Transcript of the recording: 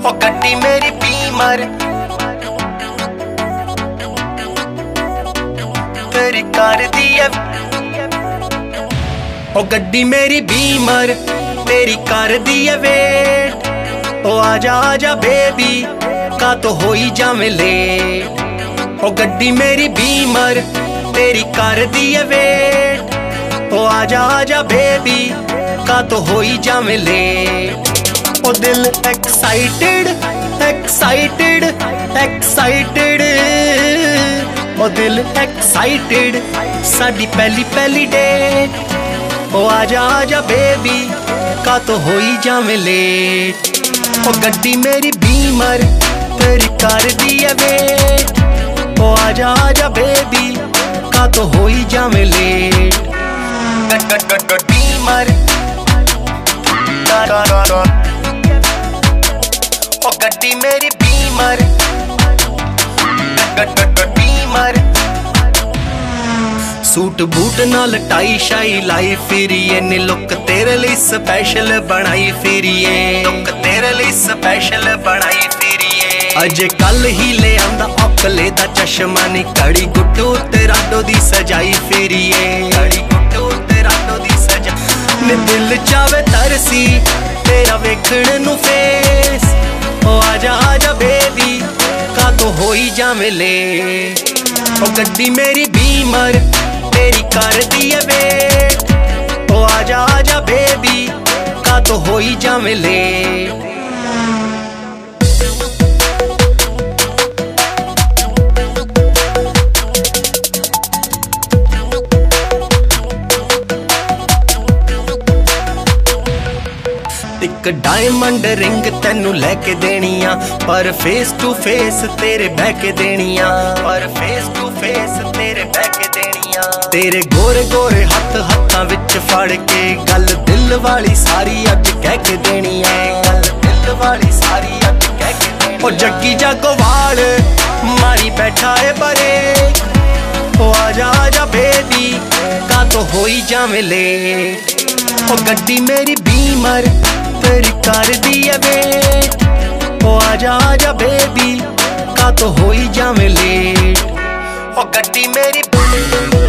ओ गड्डी मेरी बीमर तेरी कार दी है। ओ गड्डी मेरी बीमर तेरी कार दी है वेट। ओ आजा आजा बेबी का तो हो ही जावे लेट। ओ गड्डी मेरी बीमर तेरी कार दी है वेट। ओ आजा आजा बेबी का तो हो ही जावे लेट। ओ दिल एक्साइटेड एक्साइटेड एक्साइटेड, ओ दिल एक्साइटेड साडी पहली पहली डेट। ओ आजा आजा बेबी का तो हो ही जावे लेट। ओ गड्डी मेरी बीमर तेरी कार दी है वेट। ओ आजा आजा बेबी का तो हो ही जावे लेट। बीमर ओ गड्डी मेरी बीमर बीमर। सूट बूट नाल टाई शाई लाई फिरिए नी लुक तेरे लिए स्पेशल बनाई फिरिए। लुक तेरे लिए स्पेशल बनाई फिरिए। अजे कल ही ले आंदा अकले दा चश्मा नी कड़ी गुड्डू ते राडो दी सजाई फिरिए। कड़ी गुड्डू ते राडो दी सजाई ने दिल चावे तरसी तेरा वेखण नू फेस। ओ आजा आजा बेबी का तो हो ही जावे ले। ओ गड्डी मेरी बीमर तेरी कार दी है वेट। ओ आजा आजा बेबी का तो हो ही जावे ले। एक डायमंड रिंग तेनू लेके देनिया पर फेस टू फेस तेरे बह के देनिया। पर फेस टू फेस तेरे बह के देनिया। तेरे गोरे गोरे हथ हत्थां विच फड़ के गल दिल वाली सारी अज कह के देनिया। गल दिल वाली सारी अज कह के देनी। ओ जग्गी जागोवाल मारी बैठा है बरे। ओ आजा आजा बेबी का तो हो ही जावे ले। ओ गड्डी मेरी बीमर तेरी कार दी है वेट। ओ आजा आजा बेबी का तो हो ही जावे लेट। ओ गड्डी मेरी